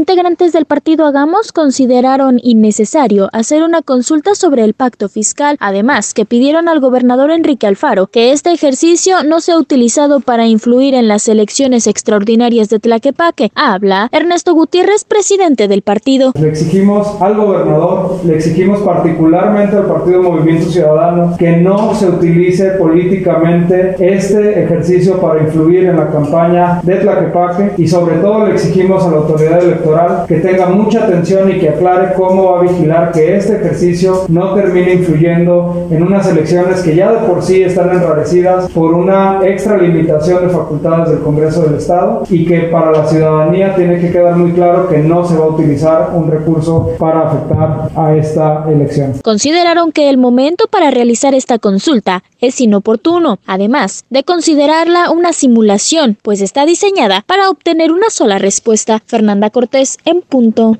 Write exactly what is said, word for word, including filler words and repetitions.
Integrantes del partido Hagamos consideraron innecesario hacer una consulta sobre el pacto fiscal, además que pidieron al gobernador Enrique Alfaro que este ejercicio no sea utilizado para influir en las elecciones extraordinarias de Tlaquepaque. Habla Ernesto Gutiérrez, presidente del partido. Le exigimos al gobernador, le exigimos particularmente al Partido Movimiento Ciudadano que no se utilice políticamente este ejercicio para influir en la campaña de Tlaquepaque, y sobre todo le exigimos a la autoridad electoral que tenga mucha atención y que aclare cómo va a vigilar que este ejercicio no termine influyendo en unas elecciones que ya de por sí están enrarecidas por una extralimitación de facultades del Congreso del Estado, y que para la ciudadanía tiene que quedar muy claro que no se va a utilizar un recurso para afectar a esta elección. Consideraron que el momento para realizar esta consulta es inoportuno, además de considerarla una simulación, pues está diseñada para obtener una sola respuesta. Fernanda Cortés, en punto.